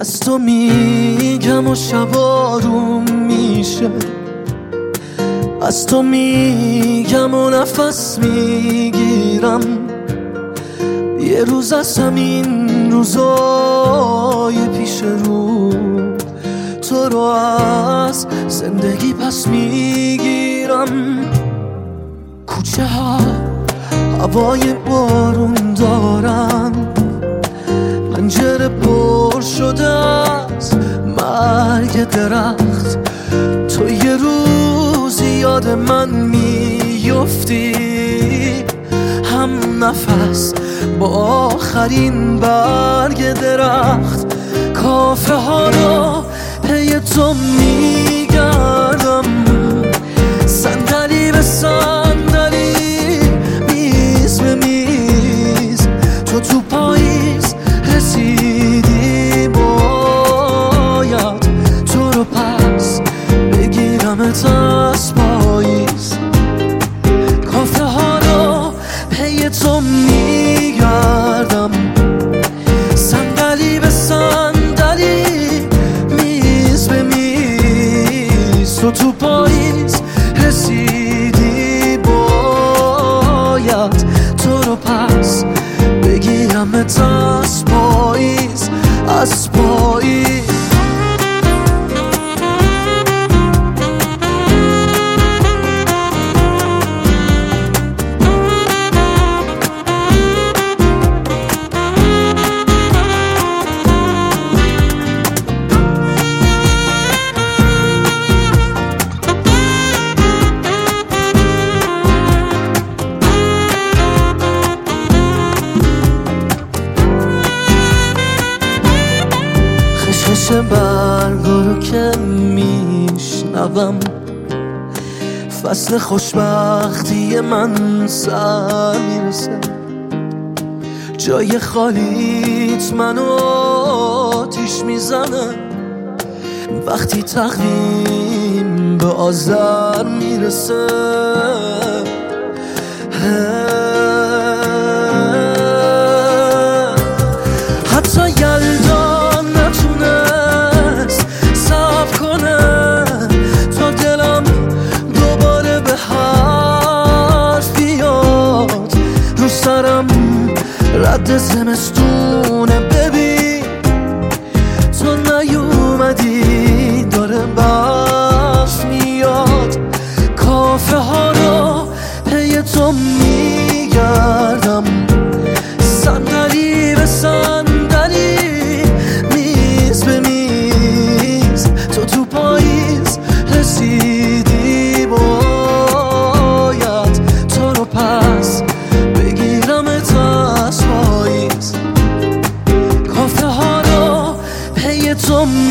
از تو میگم و شب آروم میشه، از تو میگم و نفس میگیرم. یه روز از همین روزای پیش رو تو رو از زندگی پس میگیرم. کوچه ها هوای بارون دارن، پنجره پر شده از مرگ درخت. تو یه روز یاد من میفتی، هم نفس با آخرین برگ درخت. کافه ها رو پی تو میگردم، صندلی به صندلی، میز به میز. تو پاییز رسیدی، باید تو رو پس بگیرمت از پاییز. کافه ها رو پی تو میگردم، صندلی به صندلی، میز به میز. تو پاییز رسیدی، باید تو رو پس بگیرمت از پاییز، از پاییز. خشخش برگا رو که میشنوم، فصل خوشبختی من سر میرسه. جای خالیت منو آتیش میزنه، وقتی تقویم به آذر میرسه. حتی یلدا نتونست صبر کنه تا دلم دوباره به حرف بیاد. رو سرم رد زمستونه، ببین تو نیومدی، داره برف میاد. کافه ها رو پی تو میگردم، صندلی به صندلی، میز به میز. تو پاییز رسیدی، باید تو رو پس بگیرمت از پاییز. کافه ها رو پی تو